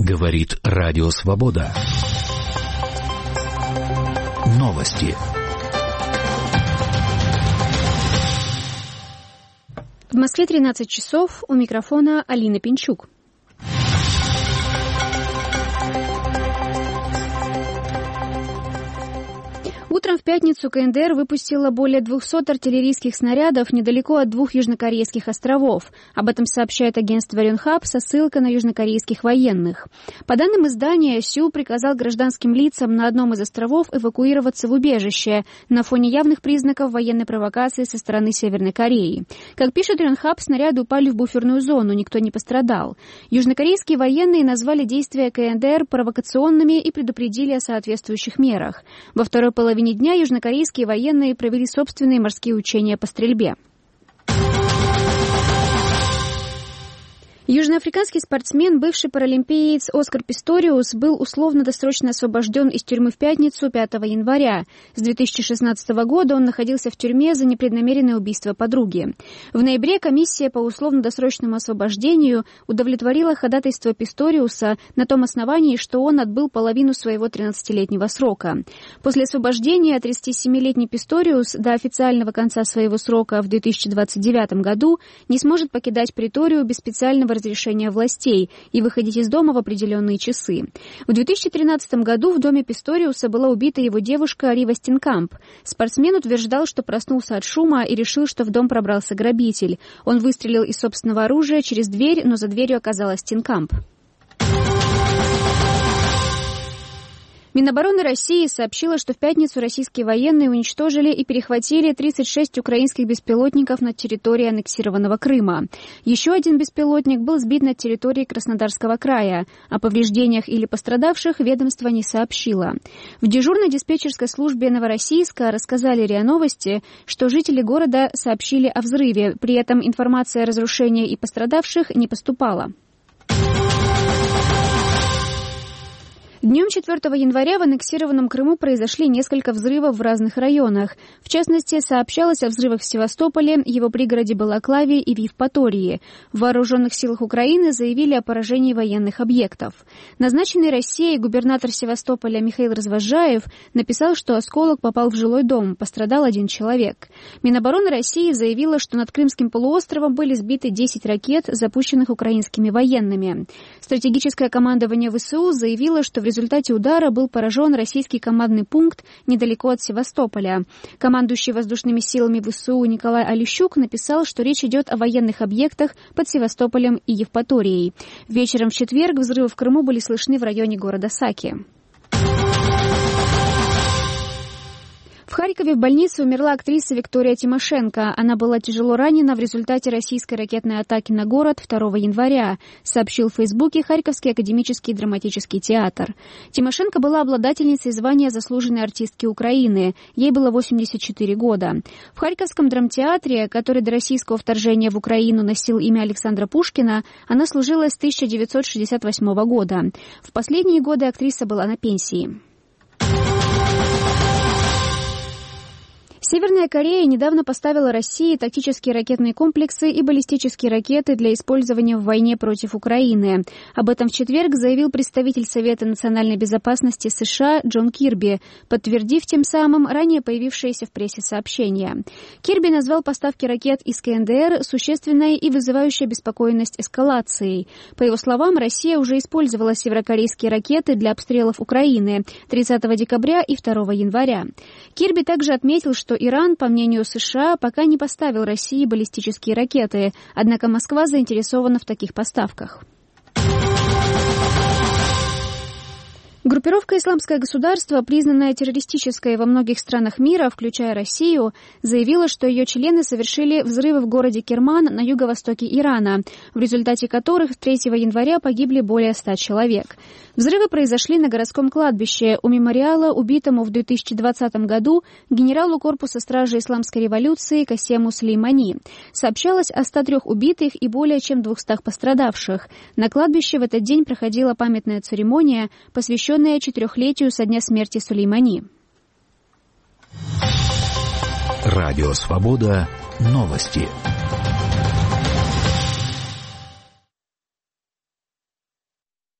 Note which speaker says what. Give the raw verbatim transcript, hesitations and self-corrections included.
Speaker 1: Говорит Радио Свобода. Новости.
Speaker 2: В Москве тринадцать часов, у микрофона Алина Пинчук. Утром в пятницу ка эн дэ эр выпустила более двухсот артиллерийских снарядов недалеко от двух южнокорейских островов. Об этом сообщает агентство Рёнхап со ссылкой на южнокорейских военных. По данным издания, Сеул приказал гражданским лицам на одном из островов эвакуироваться в убежище на фоне явных признаков военной провокации со стороны Северной Кореи. Как пишет Рёнхап, снаряды упали в буферную зону, никто не пострадал. Южнокорейские военные назвали действия ка эн дэ эр провокационными и предупредили о соответствующих мерах. Во второй половине дня южнокорейские военные провели собственные морские учения по стрельбе. Южноафриканский спортсмен, бывший паралимпиец Оскар Писториус, был условно-досрочно освобожден из тюрьмы в пятницу, пятого января. С две тысячи шестнадцатого года он находился в тюрьме за непреднамеренное убийство подруги. В ноябре комиссия по условно-досрочному освобождению удовлетворила ходатайство Писториуса на том основании, что он отбыл половину своего тринадцатилетнего срока. После освобождения тридцатисемилетний Писториус до официального конца своего срока в две тысячи двадцать девятом году не сможет покидать приторию без специального разрешения властей и выходить из дома в определенные часы. В две тысячи тринадцатом году в доме Писториуса была убита его девушка Рива Стенкамп. Спортсмен утверждал, что проснулся от шума и решил, что в дом пробрался грабитель. Он выстрелил из собственного оружия через дверь, но за дверью оказалась Стенкамп. Минобороны России сообщила, что в пятницу российские военные уничтожили и перехватили тридцать шесть украинских беспилотников над территорией аннексированного Крыма. Еще один беспилотник был сбит над территорией Краснодарского края. О повреждениях или пострадавших ведомство не сообщило. В дежурной диспетчерской службе Новороссийска рассказали РИА Новости, что жители города сообщили о взрыве. При этом информация о разрушении и пострадавших не поступала. Днем четвёртого января в аннексированном Крыму произошли несколько взрывов в разных районах. В частности, сообщалось о взрывах в Севастополе, его пригороде Балаклаве и в Евпатории. В Вооруженных силах Украины заявили о поражении военных объектов. Назначенный Россией губернатор Севастополя Михаил Развозжаев написал, что осколок попал в жилой дом, пострадал один человек. Минобороны России заявила, что над Крымским полуостровом были сбиты десять ракет, запущенных украинскими военными. Стратегическое командование вэ эс у заявило, что в В результате удара был поражен российский командный пункт недалеко от Севастополя. Командующий воздушными силами вэ эс у Николай Олещук написал, что речь идет о военных объектах под Севастополем и Евпаторией. Вечером в четверг взрывы в Крыму были слышны в районе города Саки. В Харькове в больнице умерла актриса Виктория Тимошенко. Она была тяжело ранена в результате российской ракетной атаки на город второго января, сообщил в Фейсбуке Харьковский академический драматический театр. Тимошенко была обладательницей звания заслуженной артистки Украины. Ей было восемьдесят четыре года. В Харьковском драмтеатре, который до российского вторжения в Украину носил имя Александра Пушкина, она служила с тысяча девятьсот шестьдесят восьмого года. В последние годы актриса была на пенсии. Северная Корея недавно поставила России тактические ракетные комплексы и баллистические ракеты для использования в войне против Украины. Об этом в четверг заявил представитель Совета национальной безопасности США Джон Кирби, подтвердив тем самым ранее появившееся в прессе сообщение. Кирби назвал поставки ракет из ка эн дэ эр существенной и вызывающей обеспокоенность эскалацией. По его словам, Россия уже использовала северокорейские ракеты для обстрелов Украины тридцатого декабря и второго января. Кирби также отметил, что Иран, по мнению США, пока не поставил России баллистические ракеты, однако Москва заинтересована в таких поставках. Группировка «Исламское государство», признанная террористической во многих странах мира, включая Россию, заявила, что ее члены совершили взрывы в городе Керман на юго-востоке Ирана, в результате которых третьего января погибли более ста человек. Взрывы произошли на городском кладбище у мемориала убитому в две тысячи двадцатом году генералу корпуса стражи исламской революции Касему Сулеймани. Сообщалось о ста трёх убитых и более чем двухстах пострадавших. На кладбище в этот день проходила памятная церемония, посвященная четырехлетию со дня смерти Сулеймани.
Speaker 1: Радио Свобода. Новости.